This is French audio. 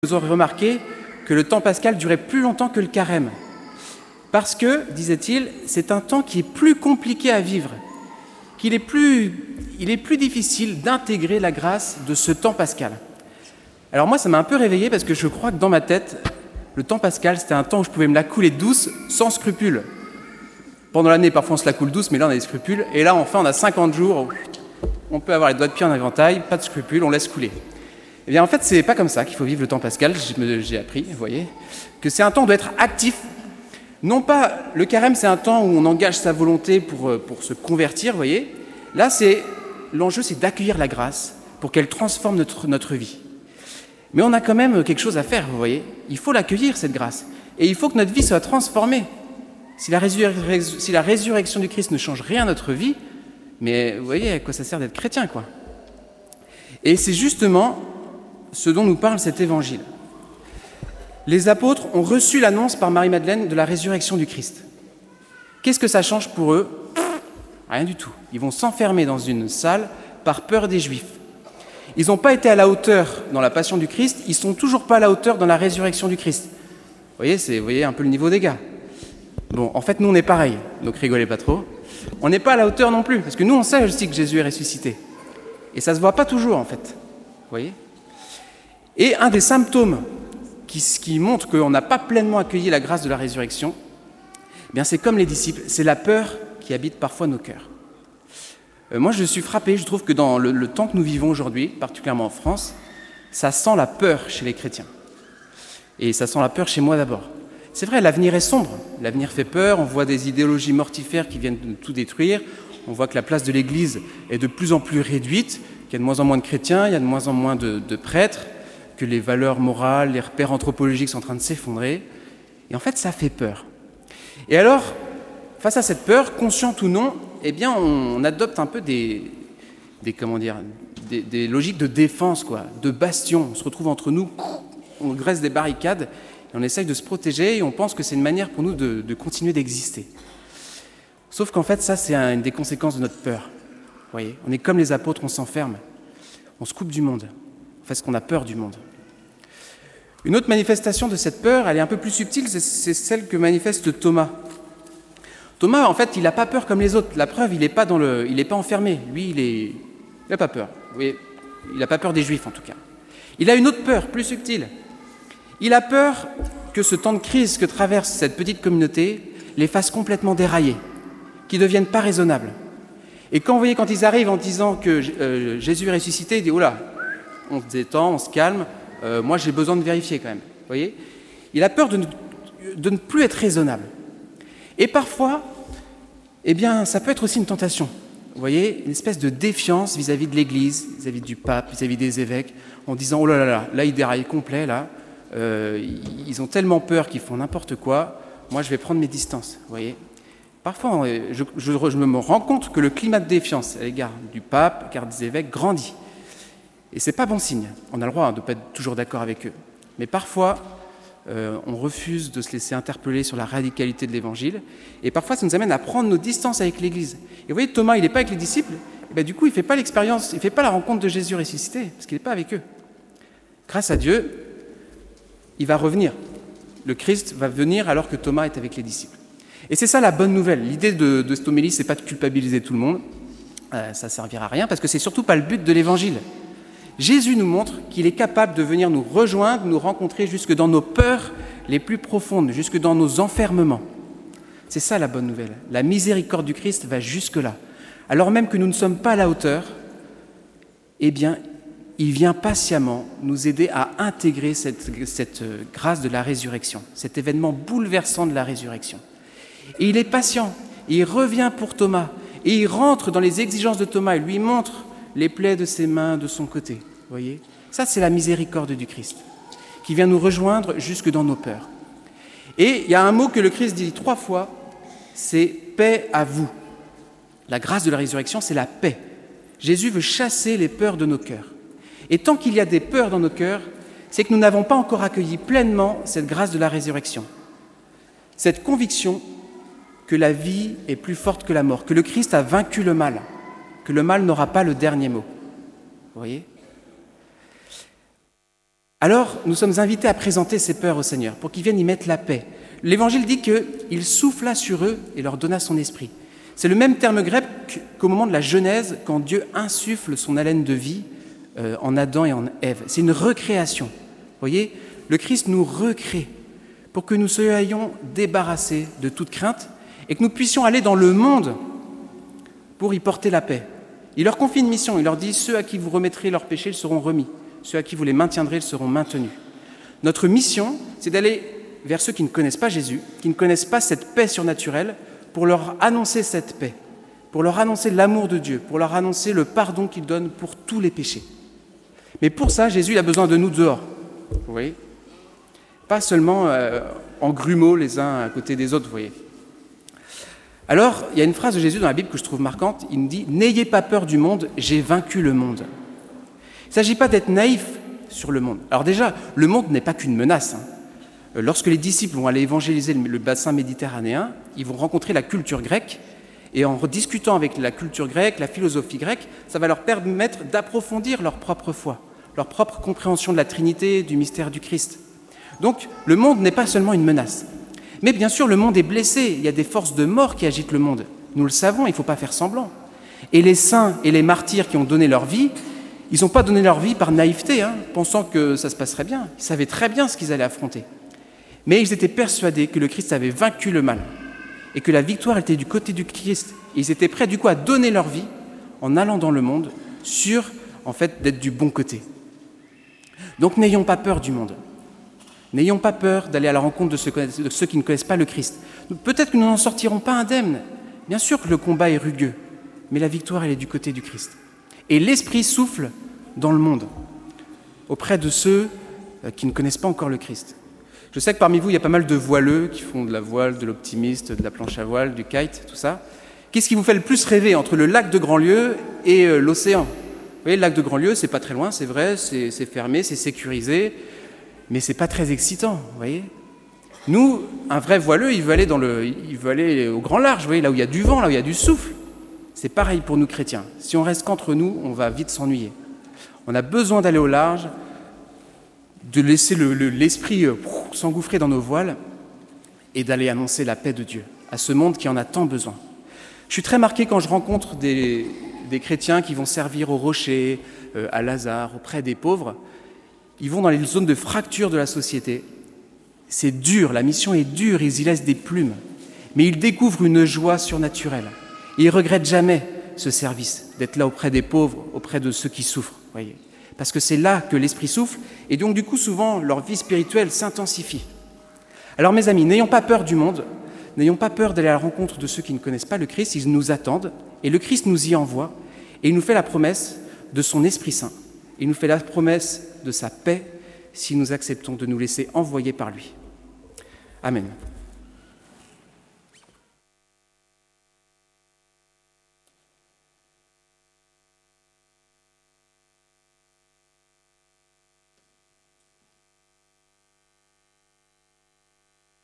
Vous aurez remarqué que le temps pascal durait plus longtemps que le carême. Parce que, disait-il, c'est un temps qui est plus compliqué à vivre, il est plus difficile d'intégrer la grâce de ce temps pascal. Alors moi, ça m'a un peu réveillé parce que je crois que dans ma tête, le temps pascal, c'était un temps où je pouvais me la couler douce, sans scrupules. Pendant l'année, parfois on se la coule douce, mais là on a des scrupules. Et là, enfin, on a 50 jours où on peut avoir les doigts de pied en éventail, pas de scrupules, on laisse couler. Eh bien, en fait, c'est pas comme ça qu'il faut vivre le temps pascal. J'ai appris, vous voyez, que c'est un temps où on doit être actif. Non pas, le carême, c'est un temps où on engage sa volonté pour se convertir, vous voyez. Là, l'enjeu, c'est d'accueillir la grâce pour qu'elle transforme notre vie. Mais on a quand même quelque chose à faire, vous voyez. Il faut l'accueillir, cette grâce. Et il faut que notre vie soit transformée. Si la résurrection du Christ ne change rien à notre vie, mais vous voyez à quoi ça sert d'être chrétien, quoi. Et c'est justement ce dont nous parle cet évangile. Les apôtres ont reçu l'annonce par Marie-Madeleine de la résurrection du Christ. Qu'est-ce que ça change pour eux ? Rien du tout. Ils vont s'enfermer dans une salle par peur des Juifs. Ils n'ont pas été à la hauteur dans la passion du Christ, ils ne sont toujours pas à la hauteur dans la résurrection du Christ. Vous voyez un peu le niveau des gars. Bon, en fait, nous, on est pareil, donc rigolez pas trop. On n'est pas à la hauteur non plus, parce que nous, on sait aussi que Jésus est ressuscité. Et ça ne se voit pas toujours, en fait. Vous voyez ? Et un des symptômes qui montre qu'on n'a pas pleinement accueilli la grâce de la résurrection, eh bien c'est comme les disciples, c'est la peur qui habite parfois nos cœurs. Moi, je suis frappé, je trouve que dans le temps que nous vivons aujourd'hui, particulièrement en France, ça sent la peur chez les chrétiens. Et ça sent la peur chez moi d'abord. C'est vrai, l'avenir est sombre, l'avenir fait peur, on voit des idéologies mortifères qui viennent de tout détruire, on voit que la place de l'Église est de plus en plus réduite, qu'il y a de moins en moins de chrétiens, il y a de moins en moins de prêtres, que les valeurs morales, les repères anthropologiques sont en train de s'effondrer. Et en fait, ça fait peur. Et alors, face à cette peur, consciente ou non, eh bien, on adopte un peu des logiques de défense, quoi, de bastion. On se retrouve entre nous, on dresse des barricades, et on essaye de se protéger, et on pense que c'est une manière pour nous de continuer d'exister. Sauf qu'en fait, ça, c'est une des conséquences de notre peur. Vous voyez, on est comme les apôtres, on s'enferme, on se coupe du monde, parce qu'on a peur du monde. Une autre manifestation de cette peur, elle est un peu plus subtile, c'est celle que manifeste Thomas. Thomas, en fait, il n'a pas peur comme les autres. La preuve, il n'est pas enfermé. Lui, il n'a pas peur. Oui, il n'a pas peur des Juifs, en tout cas. Il a une autre peur, plus subtile. Il a peur que ce temps de crise que traverse cette petite communauté les fasse complètement dérailler, qu'ils ne deviennent pas raisonnables. Et quand ils arrivent en disant que Jésus est ressuscité, il dit « Oula, on se détend, on se calme, moi j'ai besoin de vérifier quand même. » Vous voyez ? Il a peur de ne plus être raisonnable. Et parfois, eh bien, ça peut être aussi une tentation. Vous voyez, une espèce de défiance vis-à-vis de l'Église, vis-à-vis du pape, vis-à-vis des évêques, en disant « Oh là là, là ils déraillent complet, là. Ils ont tellement peur qu'ils font n'importe quoi. Moi, je vais prendre mes distances. » Vous voyez ? Parfois, je me rends compte que le climat de défiance à l'égard du pape, à l'égard des évêques, grandit. Et ce n'est pas bon signe. On a le droit de ne pas être toujours d'accord avec eux. Mais parfois, on refuse de se laisser interpeller sur la radicalité de l'Évangile. Et parfois, ça nous amène à prendre nos distances avec l'Église. Et vous voyez, Thomas, il n'est pas avec les disciples. Et bien, du coup, il ne fait pas l'expérience, il ne fait pas la rencontre de Jésus ressuscité, parce qu'il n'est pas avec eux. Grâce à Dieu, il va revenir. Le Christ va venir alors que Thomas est avec les disciples. Et c'est ça la bonne nouvelle. L'idée de cette homélie, ce n'est pas de culpabiliser tout le monde. Ça ne servira à rien, parce que ce n'est surtout pas le but de l'Évangile. Jésus nous montre qu'il est capable de venir nous rejoindre, nous rencontrer jusque dans nos peurs les plus profondes, jusque dans nos enfermements. C'est ça la bonne nouvelle. La miséricorde du Christ va jusque-là. Alors même que nous ne sommes pas à la hauteur, eh bien, il vient patiemment nous aider à intégrer cette grâce de la résurrection, cet événement bouleversant de la résurrection. Et il est patient, et il revient pour Thomas, et il rentre dans les exigences de Thomas, il lui montre les plaies de ses mains de son côté. Vous voyez ? Ça, c'est la miséricorde du Christ, qui vient nous rejoindre jusque dans nos peurs. Et il y a un mot que le Christ dit 3 fois, c'est « paix à vous ». La grâce de la résurrection, c'est la paix. Jésus veut chasser les peurs de nos cœurs. Et tant qu'il y a des peurs dans nos cœurs, c'est que nous n'avons pas encore accueilli pleinement cette grâce de la résurrection. Cette conviction que la vie est plus forte que la mort, que le Christ a vaincu le mal, que le mal n'aura pas le dernier mot. Vous voyez ? Alors, nous sommes invités à présenter ces peurs au Seigneur pour qu'il vienne y mettre la paix. L'Évangile dit qu'il souffla sur eux et leur donna son esprit. C'est le même terme grec qu'au moment de la Genèse, quand Dieu insuffle son haleine de vie en Adam et en Ève. C'est une recréation. Vous voyez, le Christ nous recrée pour que nous soyons débarrassés de toute crainte et que nous puissions aller dans le monde pour y porter la paix. Il leur confie une mission, il leur dit « Ceux à qui vous remettrez leurs péchés, ils seront remis. Ceux à qui vous les maintiendrez, ils seront maintenus. » Notre mission, c'est d'aller vers ceux qui ne connaissent pas Jésus, qui ne connaissent pas cette paix surnaturelle, pour leur annoncer cette paix, pour leur annoncer l'amour de Dieu, pour leur annoncer le pardon qu'il donne pour tous les péchés. Mais pour ça, Jésus il a besoin de nous dehors. Vous voyez ? Pas seulement en grumeaux les uns à côté des autres, vous voyez. Alors, il y a une phrase de Jésus dans la Bible que je trouve marquante. Il nous dit « N'ayez pas peur du monde, j'ai vaincu le monde. » Il ne s'agit pas d'être naïf sur le monde. Alors déjà, le monde n'est pas qu'une menace. Lorsque les disciples vont aller évangéliser le bassin méditerranéen, ils vont rencontrer la culture grecque, et en discutant avec la culture grecque, la philosophie grecque, ça va leur permettre d'approfondir leur propre foi, leur propre compréhension de la Trinité, du mystère du Christ. Donc, le monde n'est pas seulement une menace. Mais bien sûr, le monde est blessé, il y a des forces de mort qui agitent le monde. Nous le savons, il ne faut pas faire semblant. Et les saints et les martyrs qui ont donné leur vie, ils n'ont pas donné leur vie par naïveté, pensant que ça se passerait bien. Ils savaient très bien ce qu'ils allaient affronter. Mais ils étaient persuadés que le Christ avait vaincu le mal et que la victoire était du côté du Christ. Et ils étaient prêts du coup à donner leur vie en allant dans le monde, sûrs en fait d'être du bon côté. Donc n'ayons pas peur du monde. N'ayons pas peur d'aller à la rencontre de ceux qui ne connaissent pas le Christ. Peut-être que nous n'en sortirons pas indemnes. Bien sûr que le combat est rugueux, mais la victoire elle est du côté du Christ. Et l'Esprit souffle dans le monde, auprès de ceux qui ne connaissent pas encore le Christ. Je sais que parmi vous, il y a pas mal de voileux qui font de la voile, de l'optimiste, de la planche à voile, du kite, tout ça. Qu'est-ce qui vous fait le plus rêver entre le lac de Grandlieu et l'océan ? Vous voyez, le lac de Grandlieu, c'est pas très loin, c'est vrai, c'est fermé, c'est sécurisé, mais c'est pas très excitant, vous voyez. Nous, un vrai voileux, il veut aller au grand large, vous voyez, là où il y a du vent, là où il y a du souffle. C'est pareil pour nous chrétiens. Si on reste qu'entre nous, on va vite s'ennuyer. On a besoin d'aller au large, de laisser l'esprit s'engouffrer dans nos voiles et d'aller annoncer la paix de Dieu à ce monde qui en a tant besoin. Je suis très marqué quand je rencontre des chrétiens qui vont servir au rocher, à Lazare, auprès des pauvres. Ils vont dans les zones de fracture de la société. C'est dur, la mission est dure, ils y laissent des plumes. Mais ils découvrent une joie surnaturelle. Et ils ne regrettent jamais ce service, d'être là auprès des pauvres, auprès de ceux qui souffrent, voyez. Parce que c'est là que l'Esprit souffle, et donc du coup, souvent, leur vie spirituelle s'intensifie. Alors mes amis, n'ayons pas peur du monde, n'ayons pas peur d'aller à la rencontre de ceux qui ne connaissent pas le Christ, ils nous attendent, et le Christ nous y envoie, et il nous fait la promesse de son Esprit Saint. Il nous fait la promesse de sa paix si nous acceptons de nous laisser envoyer par lui. Amen.